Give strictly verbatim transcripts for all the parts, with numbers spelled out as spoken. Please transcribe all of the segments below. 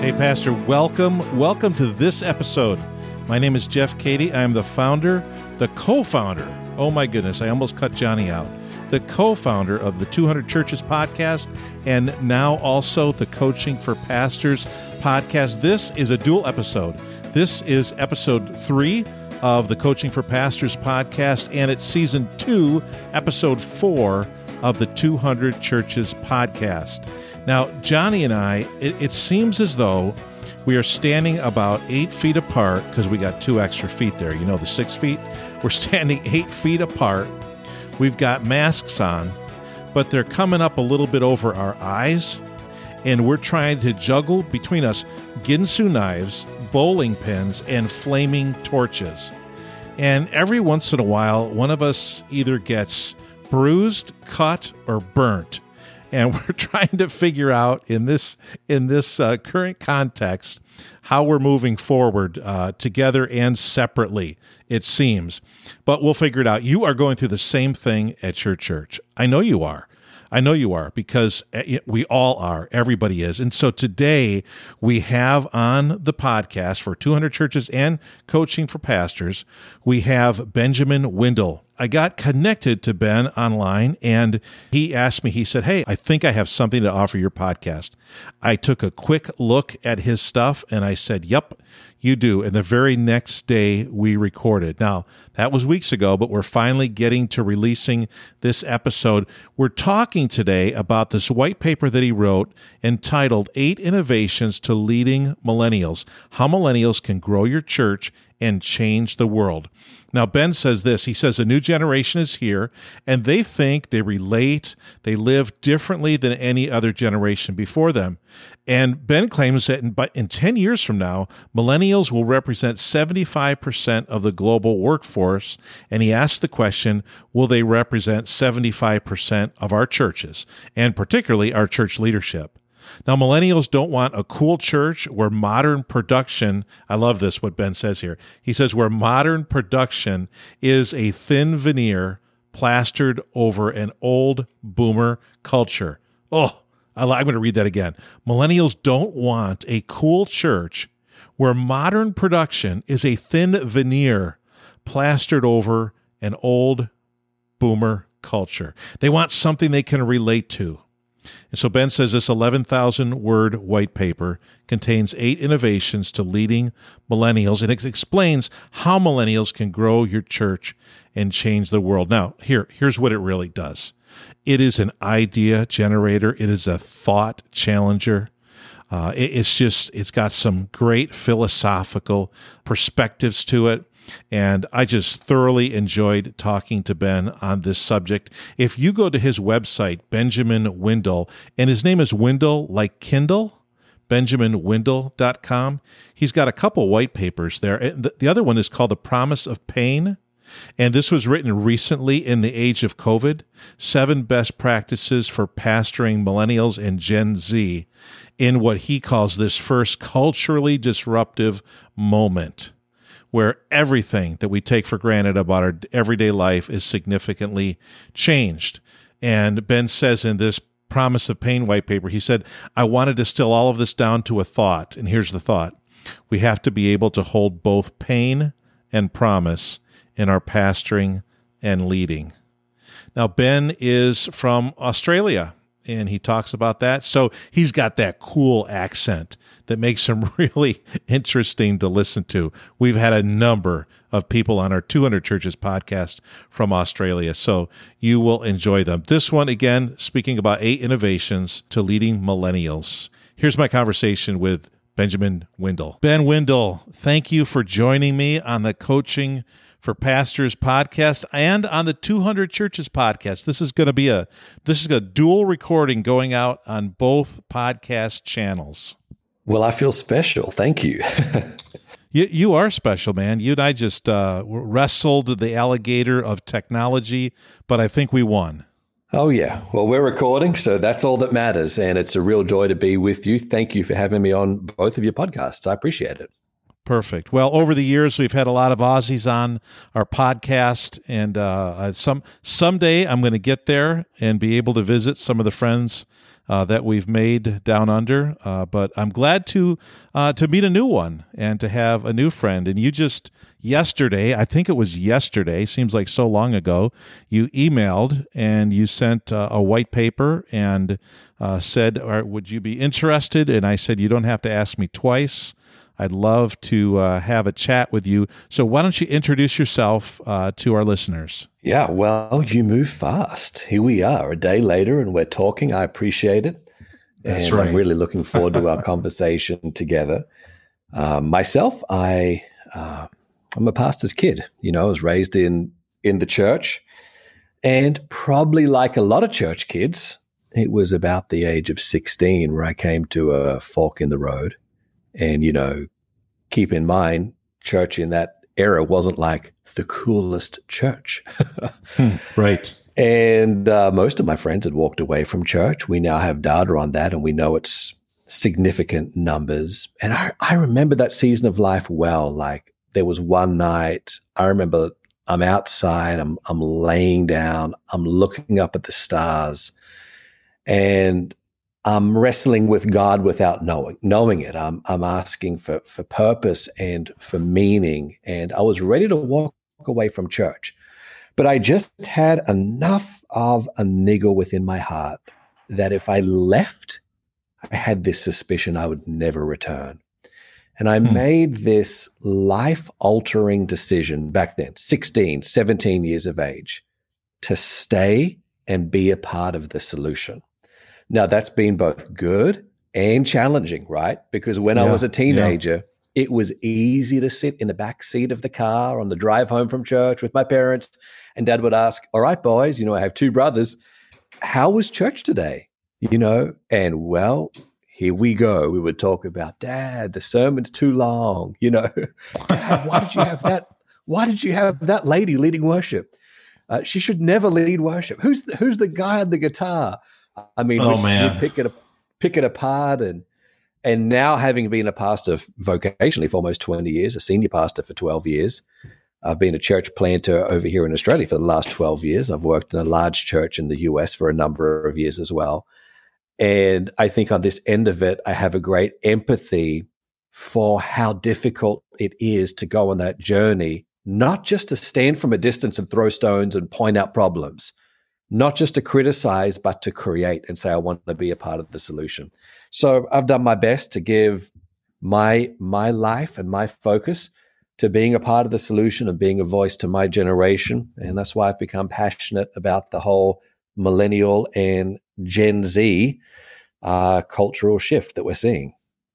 Hey, Pastor, welcome. Welcome to this episode. My name is Jeff Cady. I am the founder, the co-founder. Oh, my goodness, I almost cut Johnny out. The co-founder of the two hundred Churches podcast, and now also the Coaching for Pastors podcast. This is a dual episode. This is episode three of the Coaching for Pastors podcast, and it's season two, episode four of the two hundred Churches podcast. Now, Johnny and I, it, it seems as though we are standing about eight feet apart because we got two extra feet there. You know, the six feet? We're standing eight feet apart. We've got masks on, but they're coming up a little bit over our eyes, and we're trying to juggle between us Ginsu knives, bowling pins, and flaming torches. And every once in a while, one of us either gets bruised, cut, or burnt. And we're trying to figure out in this in this uh, current context how we're moving forward uh, together and separately, it seems. But we'll figure it out. You are going through the same thing at your church. I know you are. I know you are, because we all are. Everybody is. And so today we have on the podcast for two hundred Churches and Coaching for Pastors, we have Benjamin Wendell. I got connected to Ben online, and he asked me, he said, hey, I think I have something to offer your podcast. I took a quick look at his stuff, and I said, yep, you do. And the very next day we recorded. Now, that was weeks ago, but we're finally getting to releasing this episode. We're talking today about this white paper that he wrote entitled Eight Innovations to Leading Millennials, How Millennials Can Grow Your Church and Change the World. Now, Ben says this. He says a new generation is here, and they think, they relate, they live differently than any other generation before them. And Ben claims that in, in ten years from now, millennials will represent seventy-five percent of the global workforce. And he asked the question, will they represent seventy-five percent of our churches, and particularly our church leadership? Now, millennials don't want a cool church where modern production, I love this, what Ben says here. He says where modern production is a thin veneer plastered over an old boomer culture. Oh, I, I'm going to read that again. Millennials don't want a cool church where modern production is a thin veneer plastered over an old boomer culture. They want something they can relate to. And so Ben says this eleven thousand word white paper contains eight innovations to leading millennials, and it explains how millennials can grow your church and change the world. Now, here, here's what it really does. It is an idea generator. It is a thought challenger. Uh, it, it's just, it's got some great philosophical perspectives to it. And I just thoroughly enjoyed talking to Ben on this subject. If you go to his website, Benjamin Wendell, and his name is Wendell like Kindle, benjamin wendell dot com, he's got a couple white papers there. The, the other one is called The Promise of Pain, and this was written recently in the age of COVID, Seven Best Practices for Pastoring Millennials and Gen Z in what he calls this first culturally disruptive moment, where everything that we take for granted about our everyday life is significantly changed. And Ben says in this Promise of Pain white paper, he said, I want to distill all of this down to a thought. And here's the thought. We have to be able to hold both pain and promise in our pastoring and leading. Now, Ben is from Australia, and he talks about that. So he's got that cool accent that makes him really interesting to listen to. We've had a number of people on our two hundred Churches podcast from Australia, so you will enjoy them. This one, again, speaking about eight innovations to leading millennials. Here's my conversation with Benjamin Wendell. Ben Wendell, thank you for joining me on the Coaching for Pastors podcast and on the two hundred Churches podcast. This is going to be a this is a dual recording going out on both podcast channels. Well, I feel special. Thank you. you you are special, man. You and I just uh, wrestled the alligator of technology, but I think we won. Oh, yeah. Well, we're recording, so that's all that matters. And it's a real joy to be with you. Thank you for having me on both of your podcasts. I appreciate it. Perfect. Well, over the years, we've had a lot of Aussies on our podcast, and uh, some someday I'm going to get there and be able to visit some of the friends uh, that we've made down under. Uh, but I'm glad to uh, to meet a new one and to have a new friend. And you just yesterday, I think it was yesterday, seems like so long ago, you emailed and you sent uh, a white paper and uh, said, or, would you be interested? And I said, you don't have to ask me twice. I'd love to uh, have a chat with you. So why don't you introduce yourself uh, to our listeners? Yeah, well, you move fast. Here we are, a day later, and we're talking. I appreciate it. That's and right. I'm really looking forward to our conversation together. Uh, myself, I, uh, I'm a pastor's kid. You know, I was raised in, in the church. And probably like a lot of church kids, it was about the age of sixteen where I came to a fork in the road. And, you know, keep in mind, church in that era wasn't like the coolest church. hmm, right. And uh, most of my friends had walked away from church. We now have data on that, and we know it's significant numbers. And I, I remember that season of life well. Like there was one night, I remember I'm outside, I'm, I'm laying down, I'm looking up at the stars, and I'm wrestling with God without knowing knowing it. I'm I'm asking for for purpose and for meaning, and I was ready to walk away from church, but I just had enough of a niggle within my heart that if I left, I had this suspicion I would never return, and I hmm. made this life-altering decision back then, sixteen, seventeen years of age, to stay and be a part of the solution. Now, that's been both good and challenging, right? Because when yeah, I was a teenager, yeah. it was easy to sit in the back seat of the car on the drive home from church with my parents, and Dad would ask, all right, boys, you know, I have two brothers. How was church today? You know, and well, here we go. We would talk about, Dad, the sermon's too long. You know, Dad, why did you have that? Why did you have that lady leading worship? Uh, she should never lead worship. Who's the, who's the guy on the guitar? I mean, oh, we, man. we pick it pick it apart, and and now having been a pastor vocationally for almost twenty years, a senior pastor for twelve years, I've been a church planter over here in Australia for the last twelve years. I've worked in a large church in the U S for a number of years as well, and I think on this end of it, I have a great empathy for how difficult it is to go on that journey, not just to stand from a distance and throw stones and point out problems. Not just to criticize, but to create and say, I want to be a part of the solution. So I've done my best to give my my life and my focus to being a part of the solution and being a voice to my generation. And that's why I've become passionate about the whole millennial and Gen Z uh, cultural shift that we're seeing.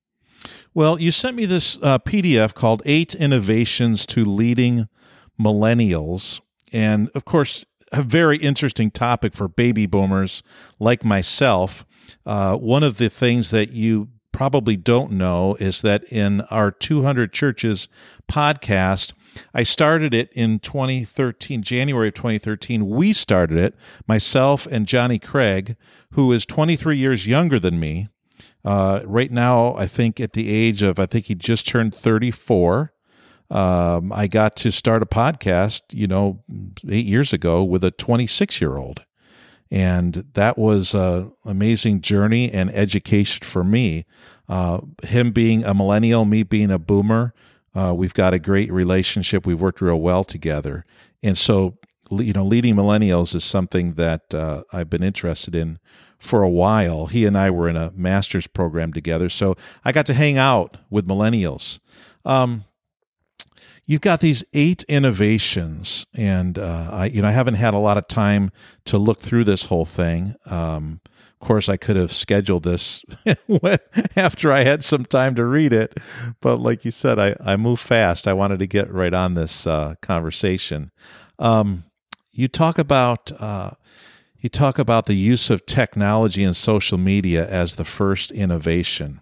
Well, you sent me this uh, P D F called Eight Innovations to Leading Millennials. And of course, a very interesting topic for baby boomers like myself. Uh, one of the things that you probably don't know is that in our two hundred Churches podcast, I started it in twenty thirteen, January of twenty thirteen. We started it, myself and Johnny Craig, who is twenty-three years younger than me. Uh, right now, I think at the age of, I think he just turned thirty-four. Um, I got to start a podcast, you know, eight years ago with a twenty-six-year-old. And that was an amazing journey and education for me. Uh, him being a millennial, me being a boomer, uh, we've got a great relationship. We've worked real well together. And so, you know, leading millennials is something that uh, I've been interested in for a while. He and I were in a master's program together, so I got to hang out with millennials. Um, You've got these eight innovations, and uh, I, you know, I haven't had a lot of time to look through this whole thing. Um, of course, I could have scheduled this after I had some time to read it, but like you said, I, I move fast. I wanted to get right on this uh, conversation. Um, you talk about uh, you talk about the use of technology and social media as the first innovation,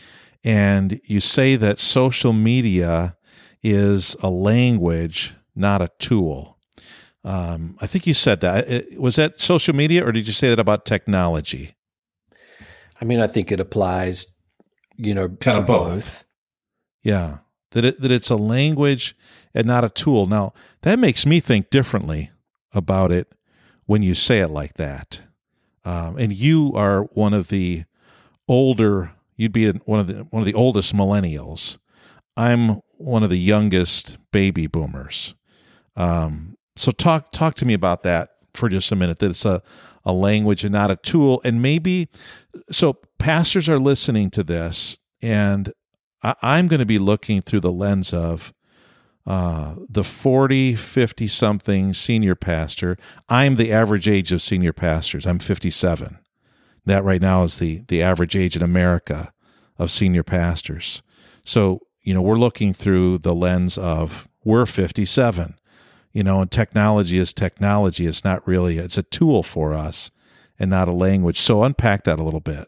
and you say that social media is a language, not a tool. Um, I think you said that. It, was that social media, or did you say that about technology? I mean, I think it applies, you know, kind of both. both. Yeah. that it, that it's a language and not a tool. Now, that makes me think differently about it when you say it like that. Um, and you are one of the older, you'd be one of the one of the oldest millennials. I'm one of the youngest baby boomers. Um, so talk talk to me about that for just a minute, that it's a, a language and not a tool. And maybe, so pastors are listening to this, and I, I'm going to be looking through the lens of uh, the forty, fifty-something senior pastor. I'm the average age of senior pastors. I'm fifty-seven. That right now is the the average age in America of senior pastors. So, you know, we're looking through the lens of we're fifty-seven, you know, and technology is technology. It's not really, it's a tool for us and not a language. So unpack that a little bit.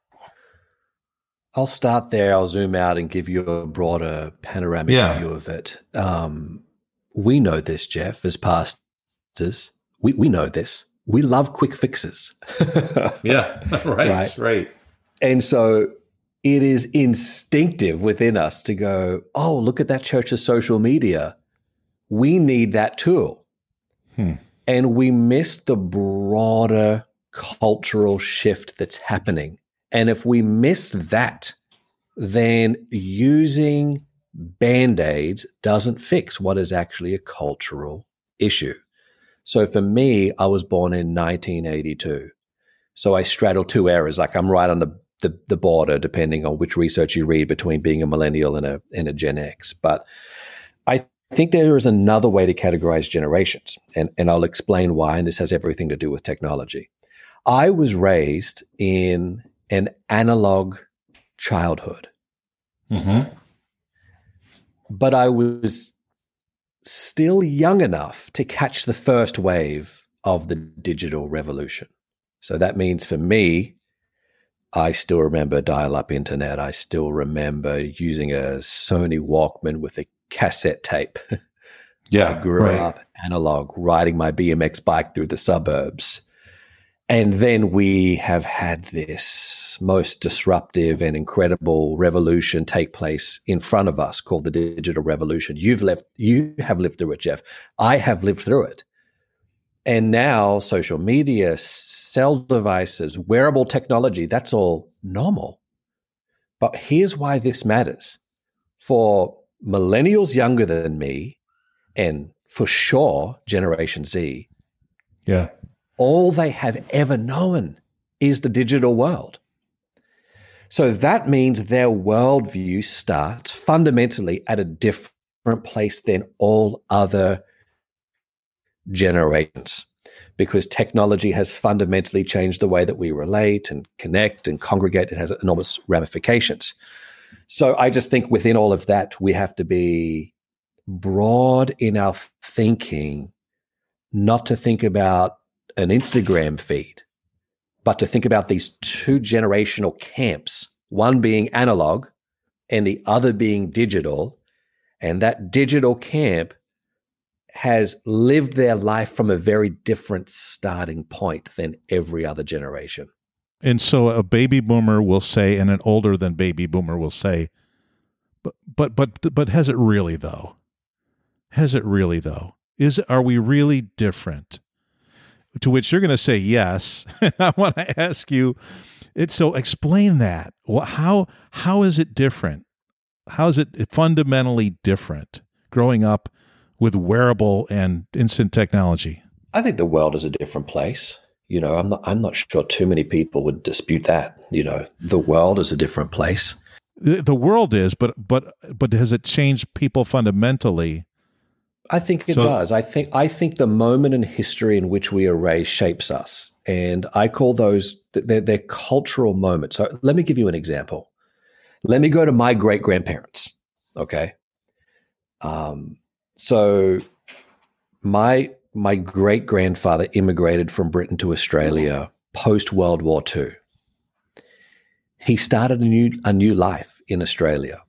I'll start there. I'll zoom out and give you a broader panoramic yeah. view of it. Um, we know this, Jeff, as pastors. We, we know this. We love quick fixes. yeah, right, right, right. And so it is instinctive within us to go, oh, look at that church's social media. We need that tool. Hmm. And we miss the broader cultural shift that's happening. And if we miss that, then using Band-Aids doesn't fix what is actually a cultural issue. So for me, I was born in nineteen eighty-two. So I straddle two eras. Like I'm right on the, the, the border, depending on which research you read, between being a millennial and a, and a Gen X. But I think there is another way to categorize generations, and, and I'll explain why, and this has everything to do with technology. I was raised in an analog childhood. Mm-hmm. But I was still young enough to catch the first wave of the digital revolution. So that means for me, I still remember dial-up internet. I still remember using a Sony Walkman with a cassette tape. Yeah, I grew right. up analog, riding my B M X bike through the suburbs. And then we have had this most disruptive and incredible revolution take place in front of us called the digital revolution. You've left, you have lived through it, Jeff. I have lived through it. And now social media, cell devices, wearable technology, that's all normal. But here's why this matters. For millennials younger than me, and for sure, Generation Z, yeah, all they have ever known is the digital world. So that means their worldview starts fundamentally at a different place than all other generations, because technology has fundamentally changed the way that we relate and connect and congregate. It has enormous ramifications. So I just think within all of that, we have to be broad in our thinking, not to think about an Instagram feed, but to think about these two generational camps, one being analog and the other being digital. And that digital camp has lived their life from a very different starting point than every other generation. And so a baby boomer will say, and an older than baby boomer will say, but but but but has it really though? Has it really though? Is are we really different? To which you're going to say yes. I want to ask you, it, so explain that. How how is it different? How is it fundamentally different growing up with wearable and instant technology? I think the world is a different place. You know, I'm not I'm not sure too many people would dispute that. You know, the world is a different place. The, the world is, but but but has it changed people fundamentally? I think it so, does. I think I think the moment in history in which we are raised shapes us, and I call those they're, they're cultural moments. So let me give you an example. Let me go to my great grandparents. Okay, um, so my my great grandfather immigrated from Britain to Australia post World War Two. He started a new a new life in Australia.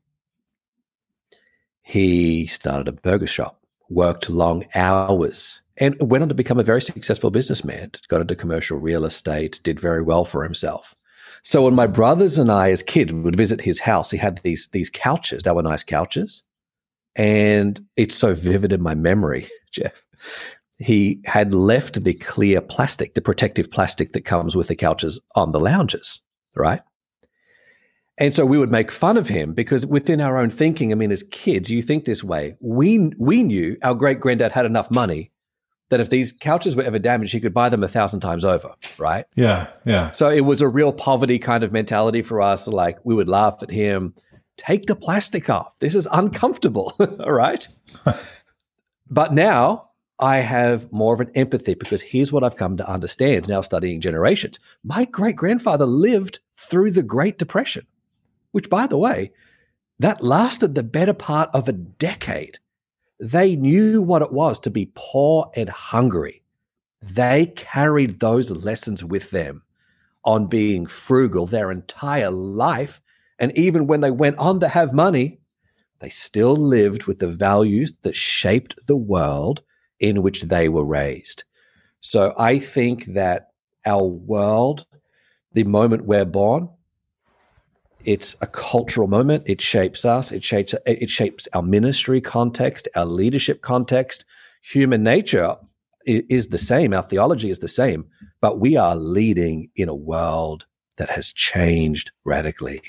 He started a burger shop, worked long hours, and went on to become a very successful businessman, got into commercial real estate, did very well for himself. So when my brothers and I as kids would visit his house, he had these, these couches. They were nice couches. And it's so vivid in my memory, Jeff. He had left the clear plastic, the protective plastic that comes with the couches on the lounges, right? And so we would make fun of him because within our own thinking, I mean, as kids, you think this way. We we knew our great-granddad had enough money that if these couches were ever damaged, he could buy them a thousand times over, right? Yeah, yeah. So it was a real poverty kind of mentality for us. Like we would laugh at him, take the plastic off. This is uncomfortable, all right? But now I have more of an empathy because here's what I've come to understand now studying generations. My great-grandfather lived through the Great Depression, which, by the way, that lasted the better part of a decade. They knew what it was to be poor and hungry. They carried those lessons with them on being frugal their entire life. And even when they went on to have money, they still lived with the values that shaped the world in which they were raised. So I think that our world, the moment we're born, it's a cultural moment. It shapes us. It shapes it shapes our ministry context, our leadership context. Human nature is the same. Our theology is the same, but we are leading in a world that has changed radically.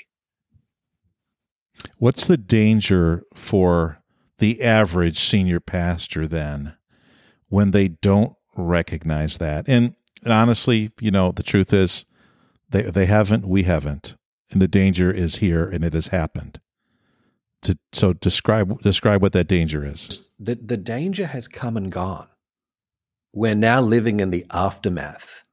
What's the danger for the average senior pastor then when they don't recognize that? And, and honestly, you know, the truth is they they haven't, we haven't. And the danger is here, and it has happened. To, so describe describe what that danger is. The, the danger has come and gone. We're now living in the aftermath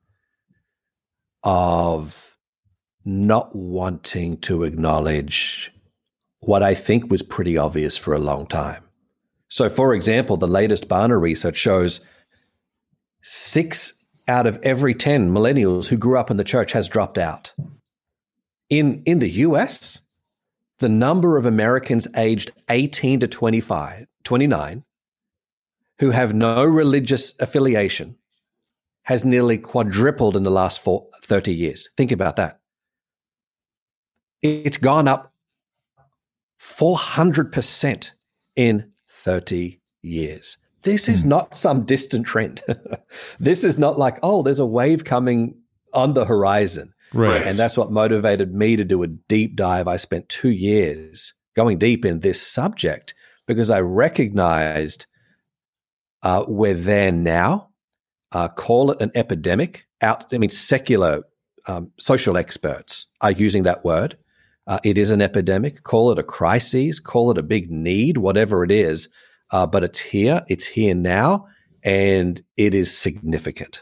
of not wanting to acknowledge what I think was pretty obvious for a long time. So, for example, the latest Barna research shows six out of every ten millennials who grew up in the church has dropped out. In in the U S, the number of Americans aged eighteen to twenty-five, twenty-nine who have no religious affiliation has nearly quadrupled in the last four, thirty years. Think about that. It's gone up four hundred percent in thirty years. This is not some distant trend. This is not like, oh, there's a wave coming on the horizon. Right. And that's what motivated me to do a deep dive. I spent two years going deep in this subject because I recognized uh, we're there now. Uh, call it an epidemic. Out, I mean, secular um, social experts are using that word. Uh, it is an epidemic. Call it a crisis. Call it a big need, whatever it is. Uh, but it's here. It's here now, and it is significant.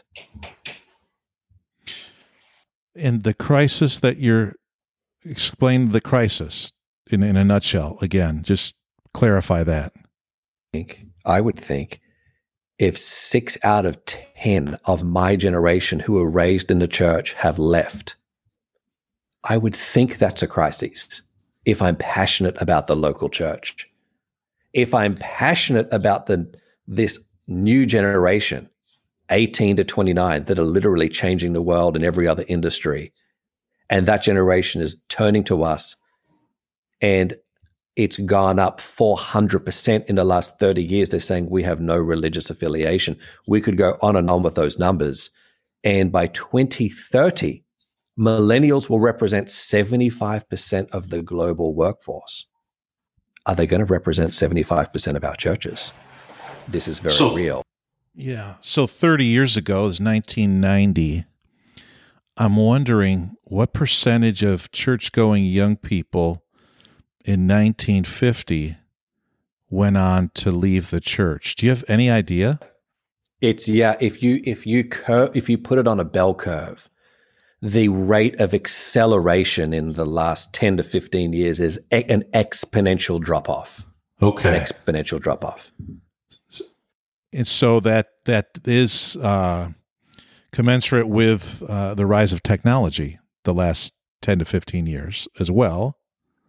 And the crisis that you're explain the crisis in, in a nutshell again. Just clarify that. I think, I would think if six out of ten of my generation who were raised in the church have left, I would think that's a crisis if I'm passionate about the local church. If I'm passionate about the this new generation, eighteen to twenty-nine, that are literally changing the world in every other industry, and that generation is turning to us, and it's gone up four hundred percent in the last thirty years. They're saying we have no religious affiliation. We could go on and on with those numbers. And by twenty thirty, millennials will represent seventy-five percent of the global workforce. Are they going to represent seventy-five percent of our churches? This is very so, real. Yeah. So thirty years ago is nineteen ninety. I'm wondering what percentage of church-going young people in nineteen fifty went on to leave the church. Do you have any idea? It's yeah. If you if you cur- if you put it on a bell curve, the rate of acceleration in the last ten to fifteen years is e- an exponential drop off. Okay, an exponential drop off. And so that that is uh, commensurate with uh, the rise of technology the last ten to fifteen years as well.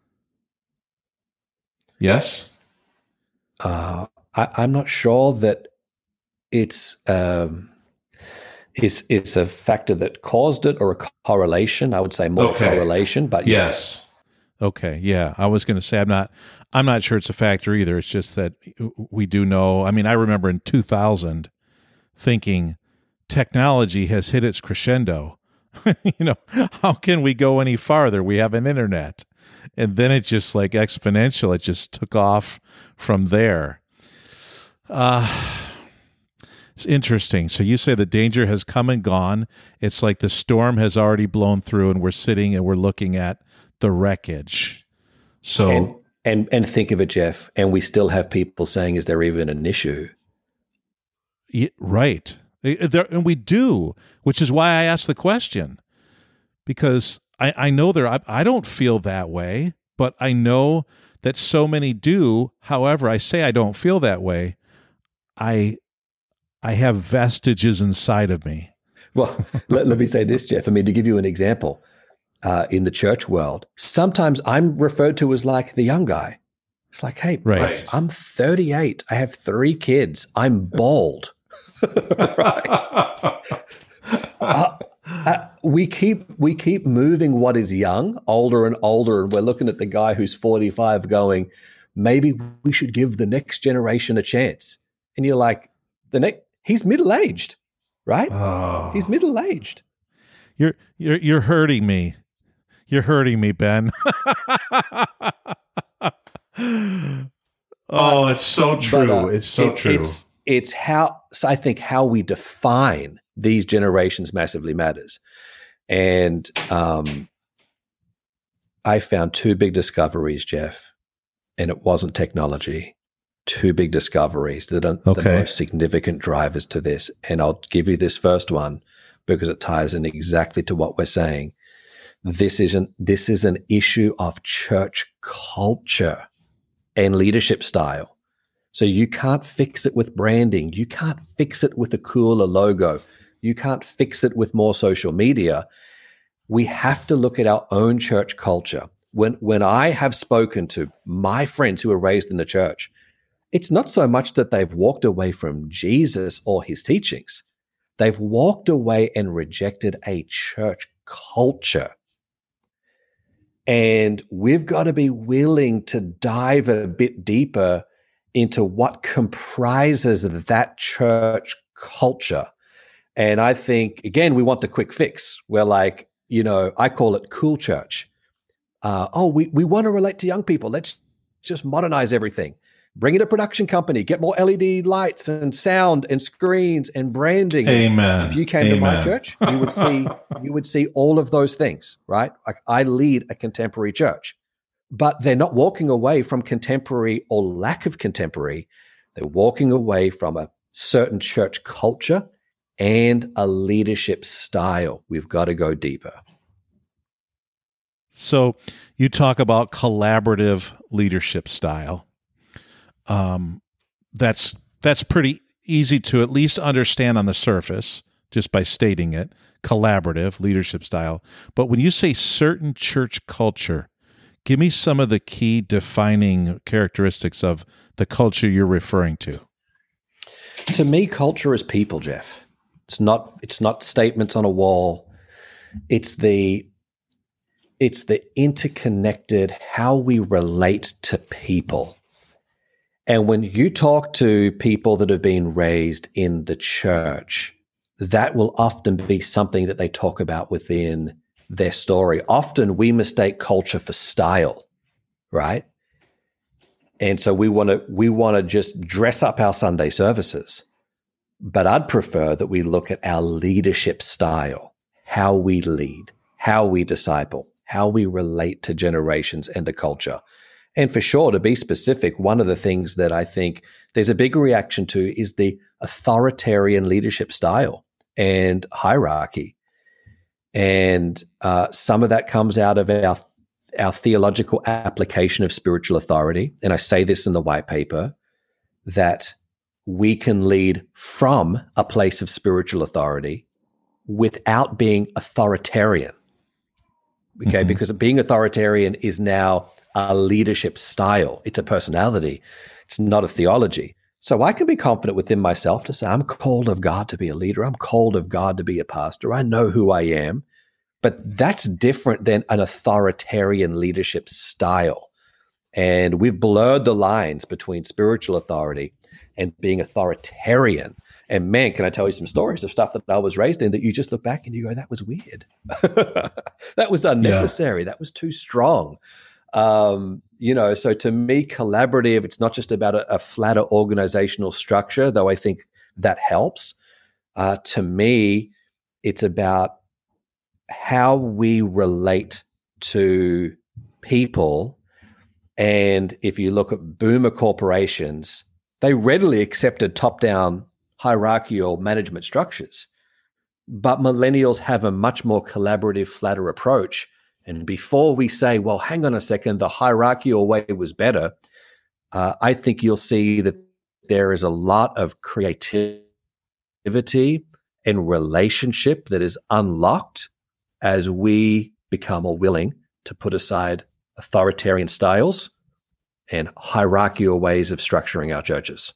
Yes? Uh, I, I'm not sure that it's, um, it's, it's a factor that caused it or a correlation. I would say more okay. correlation, but yes. yes. Okay, yeah. I was going to say I'm not I'm not sure it's a factor either. It's just that we do know. I mean, I remember in two thousand thinking technology has hit its crescendo. You know, how can we go any farther? We have an internet. And then it just like exponential. It just took off from there. Uh It's interesting. So you say the danger has come and gone. It's like the storm has already blown through and we're sitting and we're looking at the wreckage. So and and, and think of it, Jeff, and we still have people saying, is there even an issue? Yeah, right. There, and we do, which is why I asked the question. Because I, I know there, I, I don't feel that way, but I know that so many do. However, I say I don't feel that way. I I have vestiges inside of me. Well, let, let me say this, Jeff. I mean, to give you an example, uh, in the church world, sometimes I'm referred to as like the young guy. It's like, hey, right. I'm thirty-eight. I have three kids. I'm bald. Right. uh, uh, we keep we keep moving what is young, older and older, and we're looking at the guy who's forty-five going, maybe we should give the next generation a chance. And you're like, the next, he's middle-aged, right? Oh. He's middle-aged. You're you're you're hurting me. You're hurting me, Ben. Oh, it's so true. But, uh, it's so it, true. It's it's how so I think how we define these generations massively matters. And um, I found two big discoveries, Jeff, and it wasn't technology. Two big discoveries that are okay. the most significant drivers to this. And I'll give you this first one because it ties in exactly to what we're saying. This isn't this is an issue of church culture and leadership style. So you can't fix it with branding. You can't fix it with a cooler logo. You can't fix it with more social media. We have to look at our own church culture. When when I have spoken to my friends who were raised in the church, it's not so much that they've walked away from Jesus or his teachings. They've walked away and rejected a church culture. And we've got to be willing to dive a bit deeper into what comprises that church culture. And I think, again, we want the quick fix. We're like, you know, I call it cool church. Uh, oh, we, we want to relate to young people. Let's just modernize everything. Bring in a production company, get more L E D lights and sound and screens and branding. Amen. If you came Amen. to my church, you would see you would see all of those things, right? Like I lead a contemporary church, but they're not walking away from contemporary or lack of contemporary. They're walking away from a certain church culture and a leadership style. We've got to go deeper. So you talk about collaborative leadership style. Um, that's that's pretty easy to at least understand on the surface just by stating it, collaborative leadership style. But when you say certain church culture, give me some of the key defining characteristics of the culture you're referring to. To me, culture is people, Jeff. It's not it's not statements on a wall. It's the it's the interconnected how we relate to people. And when you talk to people that have been raised in the church, that will often be something that they talk about within their story. Often we mistake culture for style, right? And so we want to we want to just dress up our Sunday services. But I'd prefer that we look at our leadership style, how we lead, how we disciple, how we relate to generations and to culture. And for sure, to be specific, one of the things that I think there's a big reaction to is the authoritarian leadership style and hierarchy. And uh, some of that comes out of our, our theological application of spiritual authority. And I say this in the white paper, that we can lead from a place of spiritual authority without being authoritarian. Okay, mm-hmm. Because being authoritarian is now a leadership style. It's a personality. It's not a theology. So I can be confident within myself to say, I'm called of God to be a leader. I'm called of God to be a pastor. I know who I am. But that's different than an authoritarian leadership style. And we've blurred the lines between spiritual authority and being authoritarian. And man, can I tell you some stories of stuff that I was raised in that you just look back and you go, that was weird. That was unnecessary. Yeah. That was too strong. Um, you know, so to me, collaborative, it's not just about a, a flatter organizational structure, though I think that helps. Uh, to me, it's about how we relate to people. And if you look at boomer corporations, they readily accepted top-down hierarchical management structures. But millennials have a much more collaborative, flatter approach. And before we say, well, hang on a second, the hierarchical way was better, uh, I think you'll see that there is a lot of creativity and relationship that is unlocked as we become more willing to put aside authoritarian styles and hierarchical ways of structuring our churches.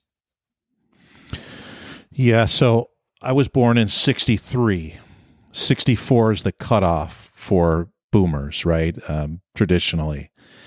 Yeah, so I was born in sixty-three. sixty-four is the cutoff for boomers, right, um, traditionally.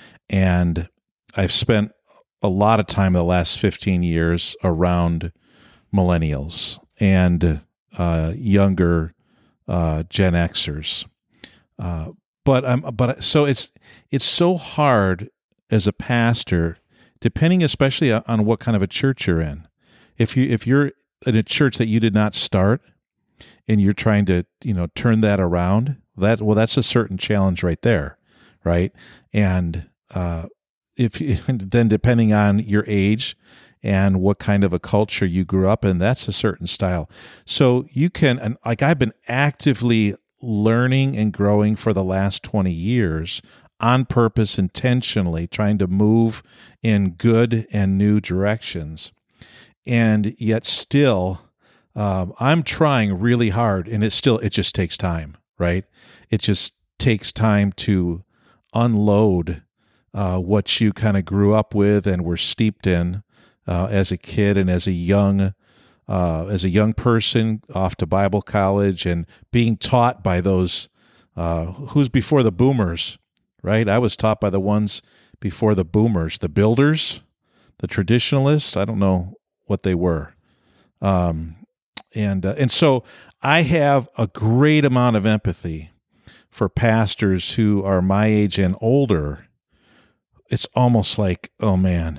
And I've spent a lot of time in the last fifteen years around millennials and uh, younger uh, Gen Xers. Uh, but I'm, but so it's it's so hard as a pastor, depending especially on what kind of a church you're in. If you if you're in a church that you did not start and you're trying to, you know, turn that around, that well, that's a certain challenge right there, right? And uh, if you, then depending on your age and what kind of a culture you grew up in, that's a certain style. So you can, and like I've been actively learning and growing for the last twenty years on purpose, intentionally trying to move in good and new directions. And yet still, um, I'm trying really hard, and it still, it just takes time, right? It just takes time to unload uh, what you kind of grew up with and were steeped in uh, as a kid and as a young uh, as a young person off to Bible college and being taught by those uh, who's before the boomers, right? I was taught by the ones before the boomers, the builders, the traditionalists. I don't know what they were. Um, and, uh, and so I have a great amount of empathy for pastors who are my age and older. It's almost like, oh man,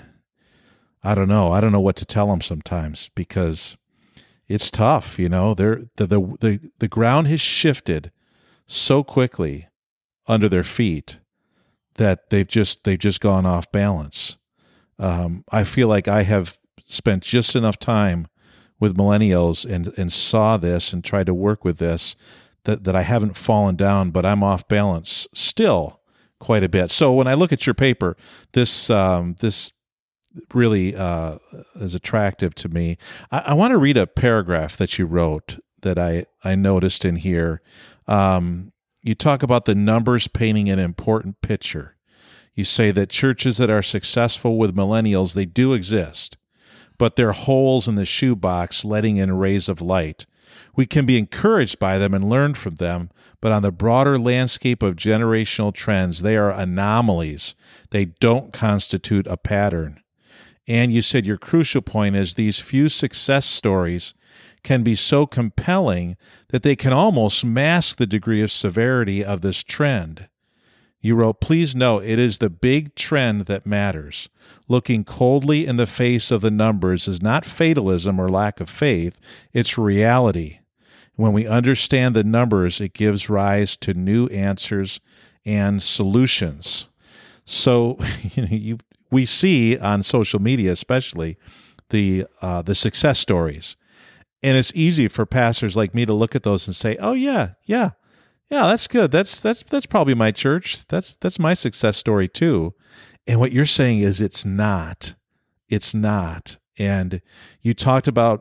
I don't know. I don't know what to tell them sometimes because it's tough. You know, they're, the, the, the, the ground has shifted so quickly under their feet that they've just, they've just gone off balance. Um, I feel like I have spent just enough time with millennials and, and saw this and tried to work with this that, that I haven't fallen down, but I'm off balance still quite a bit. So when I look at your paper, this um, this really uh, is attractive to me. I, I want to read a paragraph that you wrote that I, I noticed in here. Um, you talk about the numbers painting an important picture. You say that churches that are successful with millennials, they do exist, but they're holes in the shoebox letting in rays of light. We can be encouraged by them and learn from them, but on the broader landscape of generational trends, they are anomalies. They don't constitute a pattern. And you said your crucial point is these few success stories can be so compelling that they can almost mask the degree of severity of this trend. You wrote, please note, it is the big trend that matters. Looking coldly in the face of the numbers is not fatalism or lack of faith, it's reality. When we understand the numbers, it gives rise to new answers and solutions. So you know, you, we see on social media especially the uh, the success stories. And it's easy for pastors like me to look at those and say, oh, yeah, yeah. Yeah, that's good. That's that's that's probably my church. That's that's my success story too. And what you're saying is it's not. It's not. And you talked about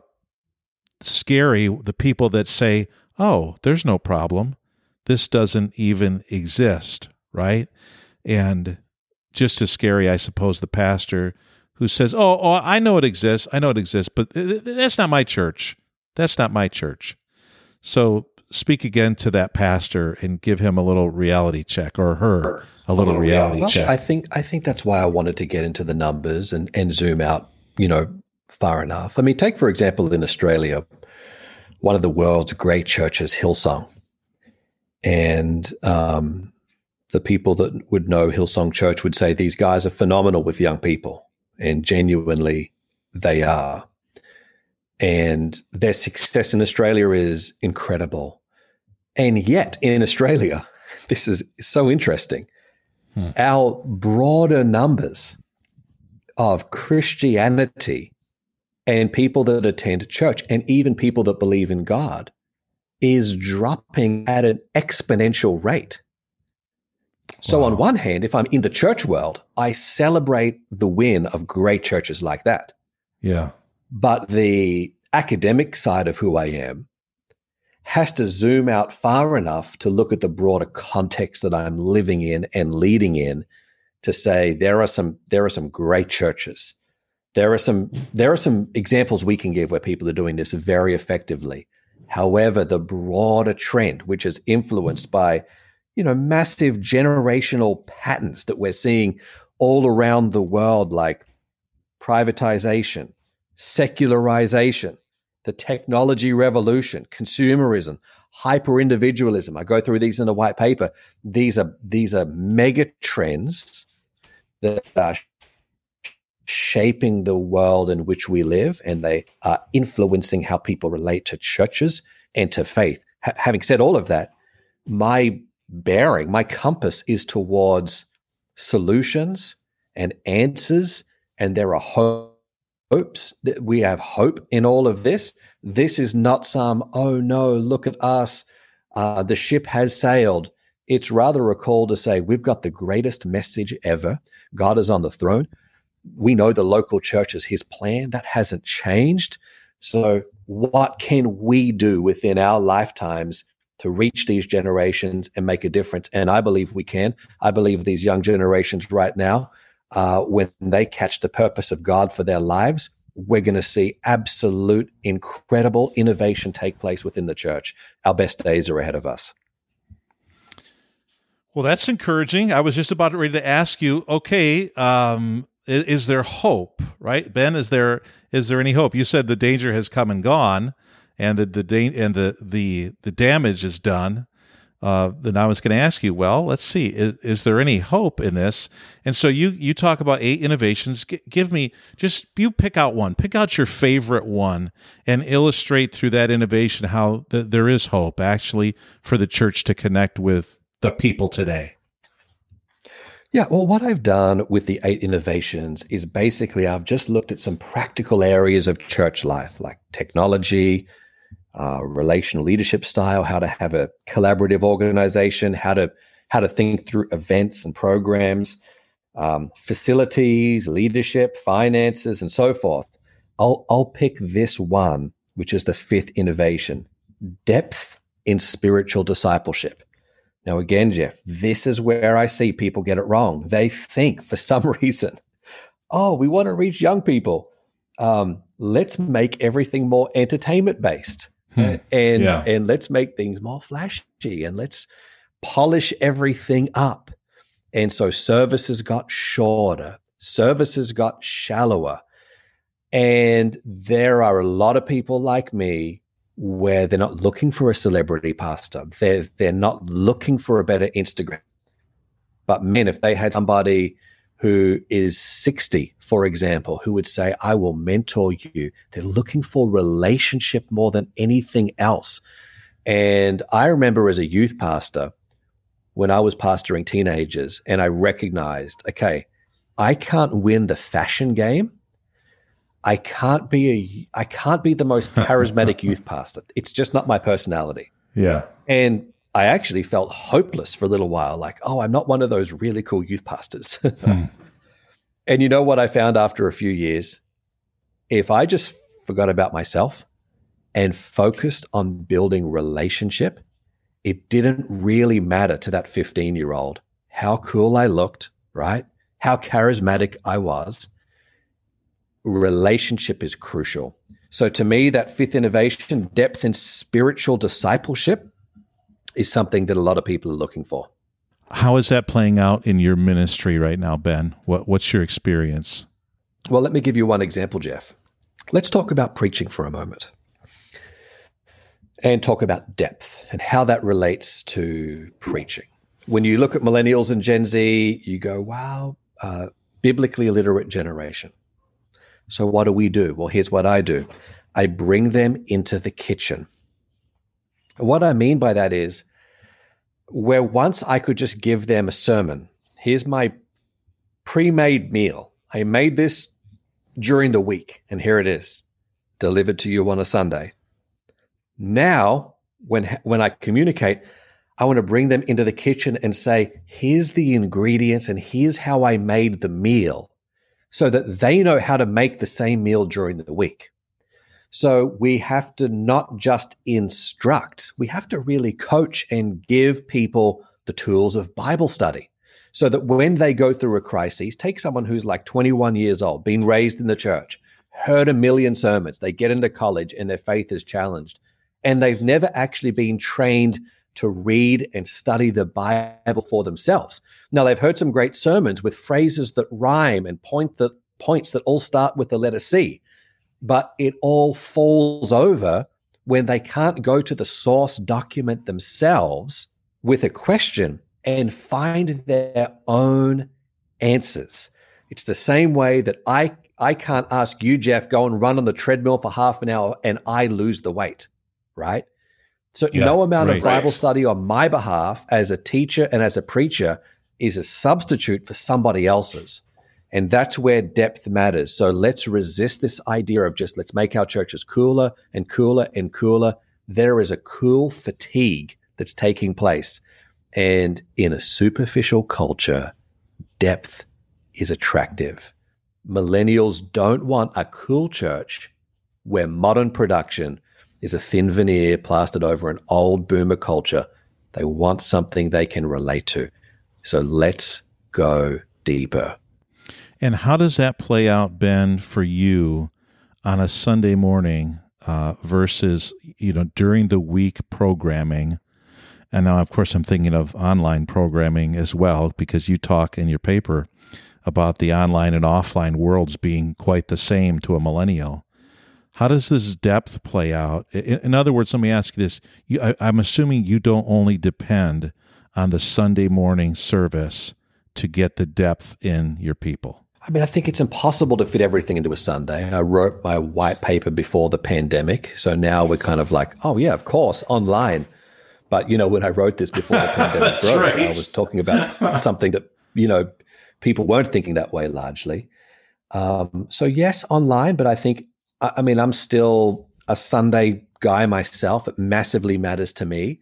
scary, the people that say, "Oh, there's no problem. This doesn't even exist," right? And just as scary, I suppose, the pastor who says, "Oh, oh, I know it exists. I know it exists, but that's not my church. That's not my church." So speak again to that pastor and give him a little reality check, or her a little reality well, check. I think I think that's why I wanted to get into the numbers and, and zoom out, you know, far enough. I mean, take for example in Australia, one of the world's great churches, Hillsong, and um, the people that would know Hillsong Church would say these guys are phenomenal with young people, and genuinely they are. And their success in Australia is incredible. And yet in Australia, this is so interesting, hmm. our broader numbers of Christianity and people that attend church and even people that believe in God is dropping at an exponential rate. So wow. on one hand, if I'm in the church world, I celebrate the win of great churches like that. Yeah. But the academic side of who I am has to zoom out far enough to look at the broader context that I'm living in and leading in to say there are some there are some great churches. There are some there are some examples we can give where people are doing this very effectively. However, the broader trend, which is influenced by, you know, massive generational patterns that we're seeing all around the world, like privatization, secularization, the technology revolution, consumerism, hyper-individualism. I go through these in the white paper. These are these are mega trends that are shaping the world in which we live, and they are influencing how people relate to churches and to faith. H- having said all of that, my bearing, my compass is towards solutions and answers, and there are hope. Hopes that we have hope in all of this. This is not some, oh no, look at us, uh, the ship has sailed. It's rather a call to say, we've got the greatest message ever. God is on the throne. We know the local church is his plan. That hasn't changed. So what can we do within our lifetimes to reach these generations and make a difference? And I believe we can. I believe these young generations right now, Uh, when they catch the purpose of God for their lives, we're going to see absolute incredible innovation take place within the church. Our best days are ahead of us. Well, that's encouraging. I was just about ready to ask you, okay, um, is, is there hope, right? Ben, is there is there any hope? You said the danger has come and gone, and the the da- and the the the damage is done. Uh, then I was going to ask you, well, let's see, is, is there any hope in this? And so you you talk about eight innovations. G- give me, just, you pick out one. Pick out your favorite one and illustrate through that innovation how th- there is hope, actually, for the church to connect with the people today. Yeah, well, what I've done with the eight innovations is basically I've just looked at some practical areas of church life, like technology, Uh, relational leadership style, how to have a collaborative organization, how to how to think through events and programs, um, facilities, leadership, finances, and so forth. I'll I'll pick this one, which is the fifth innovation: depth in spiritual discipleship. Now, again, Jeff, this is where I see people get it wrong. They think for some reason, oh, we want to reach young people. Um, let's make everything more entertainment based. Hmm. And yeah. and let's make things more flashy, and let's polish everything up. And so services got shorter, services got shallower. And there are a lot of people like me where they're not looking for a celebrity pastor. They're, they're not looking for a better Instagram. But man, if they had somebody who is sixty, for example, who would say, I will mentor you. They're looking for relationship more than anything else. And I remember as a youth pastor, when I was pastoring teenagers, and I recognized, okay, I can't win the fashion game. I can't be a, I can't be the most charismatic youth pastor. It's just not my personality. Yeah. And I actually felt hopeless for a little while, like, oh, I'm not one of those really cool youth pastors. hmm. And you know what I found after a few years? If I just forgot about myself and focused on building relationship, it didn't really matter to that fifteen-year-old how cool I looked, right? How charismatic I was. Relationship is crucial. So to me, that fifth innovation, depth in spiritual discipleship, is something that a lot of people are looking for. How is that playing out in your ministry right now, Ben? What, what's your experience? Well, let me give you one example, Jeff. Let's talk about preaching for a moment and talk about depth and how that relates to preaching. When you look at millennials and Gen Z, you go, wow, uh, biblically illiterate generation. So what do we do? Well, here's what I do. I bring them into the kitchen. What I mean by that is, where once I could just give them a sermon, here's my pre-made meal. I made this during the week, and here it is, delivered to you on a Sunday. Now, when when I communicate, I want to bring them into the kitchen and say, here's the ingredients and here's how I made the meal, so that they know how to make the same meal during the week. So we have to not just instruct, we have to really coach and give people the tools of Bible study, so that when they go through a crisis, take someone who's like twenty-one years old, been raised in the church, heard a million sermons, they get into college and their faith is challenged, and they've never actually been trained to read and study the Bible for themselves. Now, they've heard some great sermons with phrases that rhyme and point the points that all start with the letter C, but it all falls over when they can't go to the source document themselves with a question and find their own answers. It's the same way that I, I can't ask you, Jeff, go and run on the treadmill for half an hour and I lose the weight, right? So yeah, no amount right, of Bible right. study on my behalf as a teacher and as a preacher is a substitute for somebody else's. And that's where depth matters. So let's resist this idea of just let's make our churches cooler and cooler and cooler. There is a cool fatigue that's taking place. And in a superficial culture, depth is attractive. Millennials don't want a cool church where modern production is a thin veneer plastered over an old boomer culture. They want something they can relate to. So let's go deeper. And how does that play out, Ben, for you on a Sunday morning uh, versus, you know, during the week programming? And now, of course, I'm thinking of online programming as well, because you talk in your paper about the online and offline worlds being quite the same to a millennial. How does this depth play out? In, in other words, let me ask you this. You, I, I'm assuming you don't only depend on the Sunday morning service to get the depth in your people. I mean, I think it's impossible to fit everything into a Sunday. I wrote my white paper before the pandemic. So now we're kind of like, oh, yeah, of course, online. But, you know, when I wrote this before the pandemic broke, right. I was talking about something that, you know, people weren't thinking that way largely. Um, so, yes, online. But I think, I, I mean, I'm still a Sunday guy myself. It massively matters to me.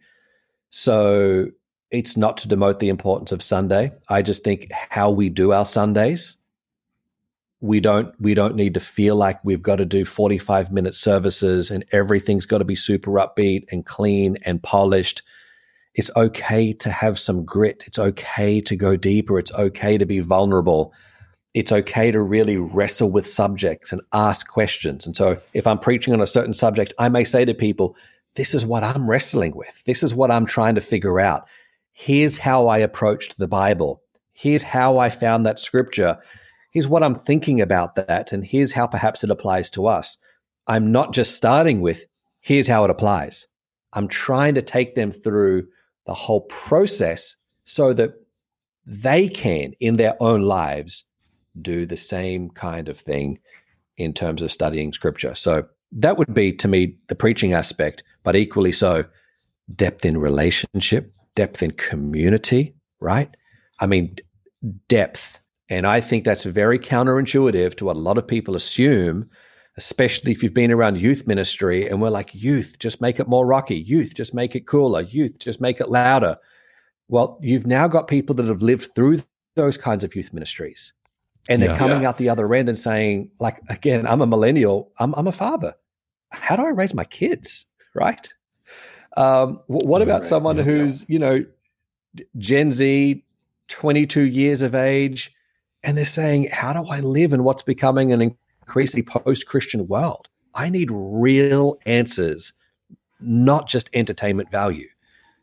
So it's not to demote the importance of Sunday. I just think how we do our Sundays, We don't we don't need to feel like we've got to do forty-five minute services and everything's got to be super upbeat and clean and polished. It's okay to have some grit. It's okay to go deeper. It's okay to be vulnerable. It's okay to really wrestle with subjects and ask questions. And so if I'm preaching on a certain subject, I may say to people, this is what I'm wrestling with. This is what I'm trying to figure out. Here's how I approached the Bible. Here's how I found that scripture. Here's what I'm thinking about that, and here's how perhaps it applies to us. I'm not just starting with, here's how it applies. I'm trying to take them through the whole process so that they can, in their own lives, do the same kind of thing in terms of studying scripture. So that would be, to me, the preaching aspect, but equally so, depth in relationship, depth in community, right? I mean, depth. And I think that's very counterintuitive to what a lot of people assume, especially if you've been around youth ministry and we're like, youth, just make it more rocky. Youth, just make it cooler. Youth, just make it louder. Well, you've now got people that have lived through those kinds of youth ministries. And they're yeah, coming yeah. out the other end and saying, like, again, I'm a millennial. I'm, I'm a father. How do I raise my kids, right? Um, what about right. someone yeah, who's, yeah. you know, Gen Z, twenty-two years of age, and they're saying, how do I live in what's becoming an increasingly post-Christian world? I need real answers, not just entertainment value.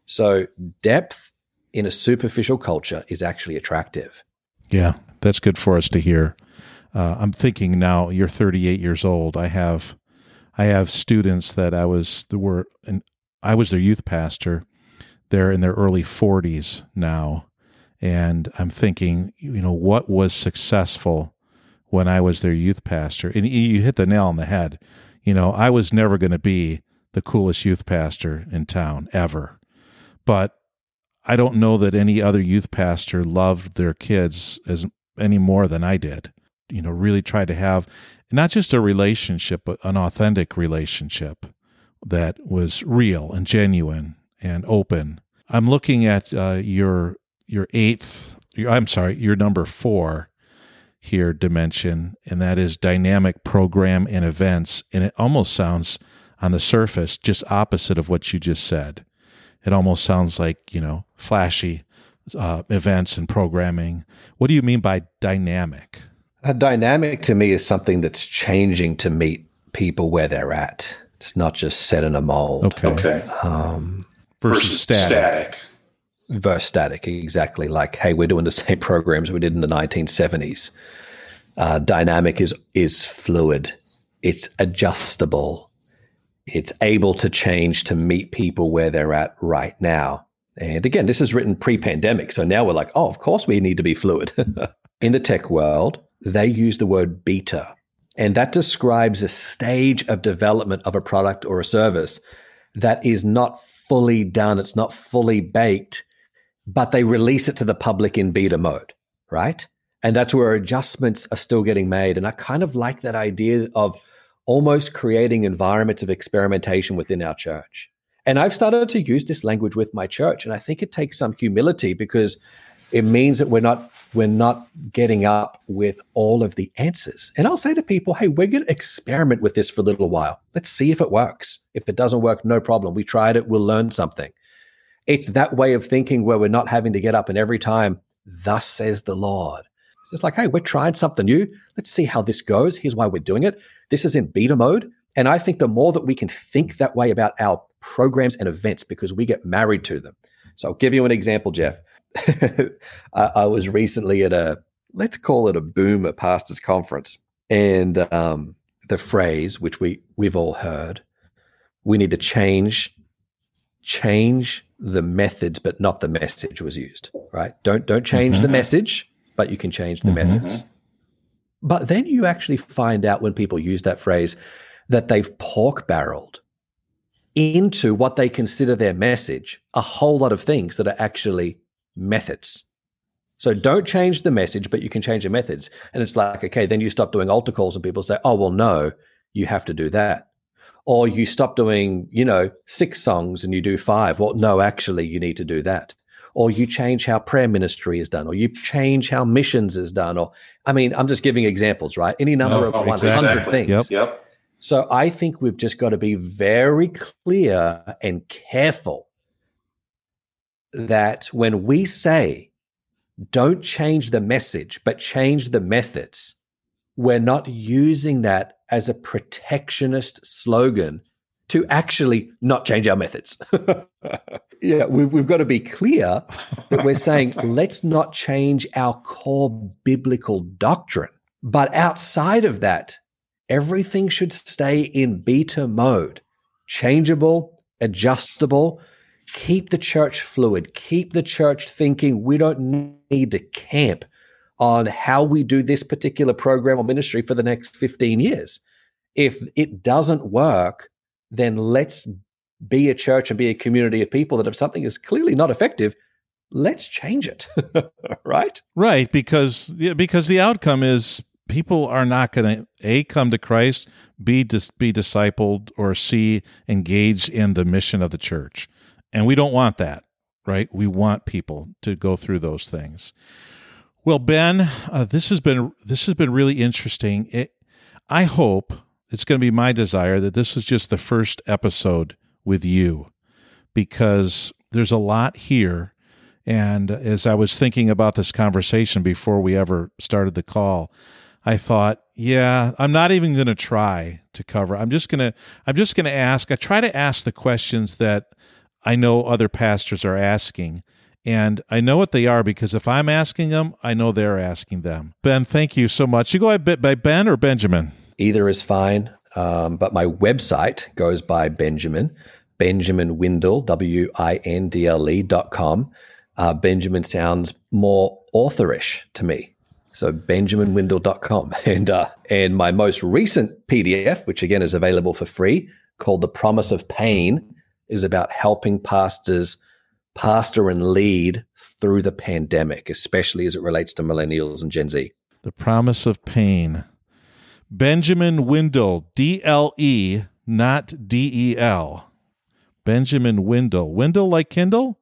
So depth in a superficial culture is actually attractive. Yeah, that's good for us to hear. Uh, I'm thinking now, you're thirty-eight years old. I have, I have students that I was were, and I was their youth pastor. They're in their early forties now, and I'm thinking, you know, what was successful when I was their youth pastor? And you hit the nail on the head. You know, I was never going to be the coolest youth pastor in town ever, but I don't know that any other youth pastor loved their kids as any more than I did. You know, really tried to have not just a relationship, but an authentic relationship that was real and genuine and open. I'm looking at uh, your your eighth, your, I'm sorry, your number four here dimension, and that is dynamic program and events. And it almost sounds on the surface just opposite of what you just said. It almost sounds like, you know, flashy uh, events and programming. What do you mean by dynamic? A dynamic to me is something that's changing to meet people where they're at. It's not just set in a mold. Okay. Okay. Um, versus, Versus static. static. versus static, exactly. Like, hey, we're doing the same programs we did in the nineteen seventies. Uh, dynamic is is fluid. It's adjustable. It's able to change to meet people where they're at right now. And again, this is written pre-pandemic. So now we're like, oh, of course we need to be fluid. In the tech world, they use the word beta. And that describes a stage of development of a product or a service that is not fully done. It's not fully baked, but they release it to the public in beta mode, right? And that's where adjustments are still getting made. And I kind of like that idea of almost creating environments of experimentation within our church. And I've started to use this language with my church. And I think it takes some humility because it means that we're not we're not getting up with all of the answers. And I'll say to people, hey, we're going to experiment with this for a little while. Let's see if it works. If it doesn't work, no problem. We tried it. We'll learn something. It's that way of thinking where we're not having to get up and every time, thus says the Lord. It's just like, hey, we're trying something new. Let's see how this goes. Here's why we're doing it. This is in beta mode. And I think the more that we can think that way about our programs and events, because we get married to them. So I'll give you an example, Jeff. I, I was recently at a, let's call it a boomer pastors conference. And um, the phrase, which we, we've all heard, we need to change, change the methods, but not the message was used, right? Don't, don't change mm-hmm. the message, but you can change the mm-hmm. methods. But then you actually find out when people use that phrase that they've pork barreled into what they consider their message, a whole lot of things that are actually methods. So don't change the message, but you can change the methods. And it's like, okay, then you stop doing altar calls and people say, oh, well, no, you have to do that. Or you stop doing, you know, six songs and you do five. Well, no, actually, you need to do that. Or you change how prayer ministry is done, or you change how missions is done. Or, I mean, I'm just giving examples, right? Any number oh, of one hundred exactly. things. Yep. Yep. So I think we've just got to be very clear and careful that when we say, don't change the message, but change the methods, we're not using that as a protectionist slogan to actually not change our methods. yeah, we've, we've got to be clear that we're saying, let's not change our core biblical doctrine. But outside of that, everything should stay in beta mode, changeable, adjustable. Keep the church fluid. Keep the church thinking we don't need to camp on how we do this particular program or ministry for the next fifteen years. If it doesn't work, then let's be a church and be a community of people that if something is clearly not effective, let's change it, right? Right, because yeah, because the outcome is people are not going to, A, come to Christ, B, dis, be discipled, or C, engage in the mission of the church. And we don't want that, right? We want people to go through those things. Well, Ben, uh, this has been this has been really interesting. It, I hope, it's going to be my desire that this is just the first episode with you, because there's a lot here. And as I was thinking about this conversation before we ever started the call, I thought, yeah, I'm not even going to try to cover. I'm just going to I'm just going to ask. I try to ask the questions that I know other pastors are asking. And I know what they are because if I'm asking them, I know they're asking them. Ben, thank you so much. You go by Ben or Benjamin? Either is fine, um, but my website goes by Benjamin, Benjamin Windle, W I N D L E dot com. Uh, Benjamin sounds more authorish to me. So benjamin windle dot com. And, uh, and my most recent P D F, which again is available for free, called The Promise of Pain, is about helping pastors pastor and lead through the pandemic, especially as it relates to millennials and Gen Z. The Promise of Pain. Benjamin Windle, D L E, not D E L. Benjamin Windle. Windle like Kindle?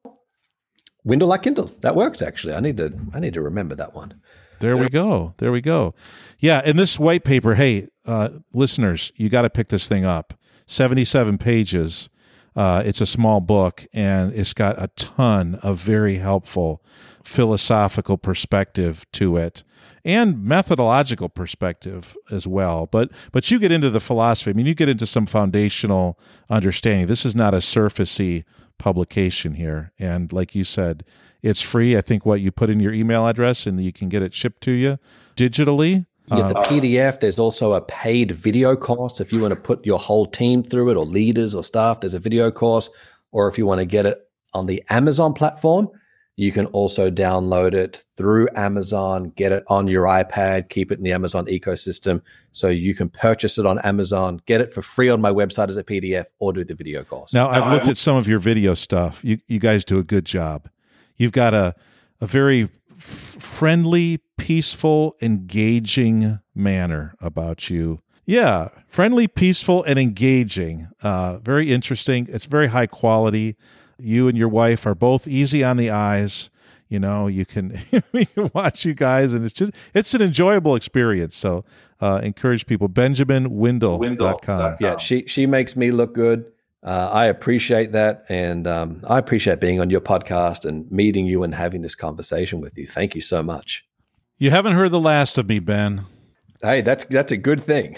Windle like Kindle. That works, actually. I need to I need to remember that one. There we go. There we go. Yeah, in this white paper, hey, uh, listeners, you got to pick this thing up. seventy-seven pages. Uh, it's a small book, and it's got a ton of very helpful philosophical perspective to it and methodological perspective as well. But but you get into the philosophy. I mean, you get into some foundational understanding. This is not a surfacey publication here. And like you said, it's free. I think what you put in your email address, and you can get it shipped to you digitally. Yeah, the P D F, there's also a paid video course. If you want to put your whole team through it or leaders or staff, there's a video course. Or if you want to get it on the Amazon platform, you can also download it through Amazon, get it on your iPad, keep it in the Amazon ecosystem. So you can purchase it on Amazon, get it for free on my website as a P D F, or do the video course. Now, I've looked at some of your video stuff. You you guys do a good job. You've got a, a very f- friendly, peaceful, engaging manner about you. Yeah, friendly, peaceful, and engaging. Uh, very interesting. It's very high quality. You and your wife are both easy on the eyes. You know, you can, you can watch you guys, and it's just, it's an enjoyable experience. So uh, encourage people. benjamin windle dot com. Yeah, she, she makes me look good. Uh, I appreciate that. And um, I appreciate being on your podcast and meeting you and having this conversation with you. Thank you so much. You haven't heard the last of me, Ben. Hey, that's that's a good thing.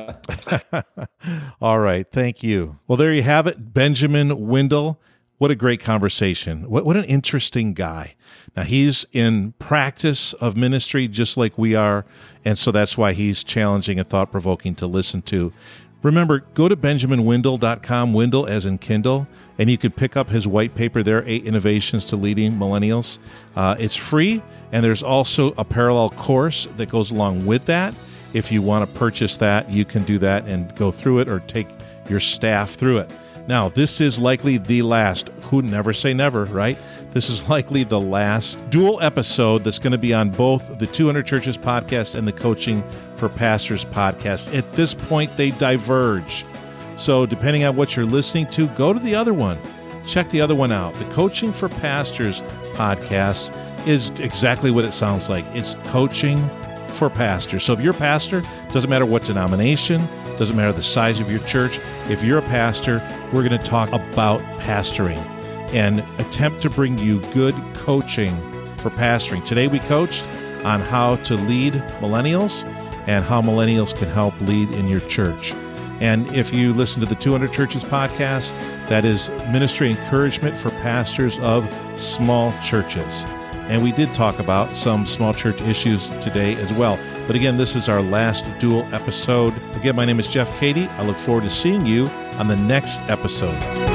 All right. Thank you. Well, there you have it. Benjamin Windle. What a great conversation. What what an interesting guy. Now, he's in practice of ministry just like we are, and so that's why he's challenging and thought-provoking to listen to. Remember, go to benjamin windle dot com, Windle as in Kindle, and you could pick up his white paper there, Eight Innovations to Leading Millennials. Uh, it's free, and there's also a parallel course that goes along with that. If you want to purchase that, you can do that and go through it or take your staff through it. Now, this is likely the last, who never say never, right? This is likely the last dual episode that's going to be on both the two hundred Churches podcast and the Coaching for Pastors podcast. At this point, they diverge. So depending on what you're listening to, go to the other one. Check the other one out. The Coaching for Pastors podcast is exactly what it sounds like. It's coaching for pastors. So if you're a pastor, doesn't matter what denomination, doesn't matter the size of your church. If you're a pastor, we're going to talk about pastoring and attempt to bring you good coaching for pastoring. Today we coached on how to lead millennials and how millennials can help lead in your church. And if you listen to the two hundred Churches podcast, that is ministry encouragement for pastors of small churches. And we did talk about some small church issues today as well. But again, this is our last dual episode. Again, my name is Jeff Cady. I look forward to seeing you on the next episode.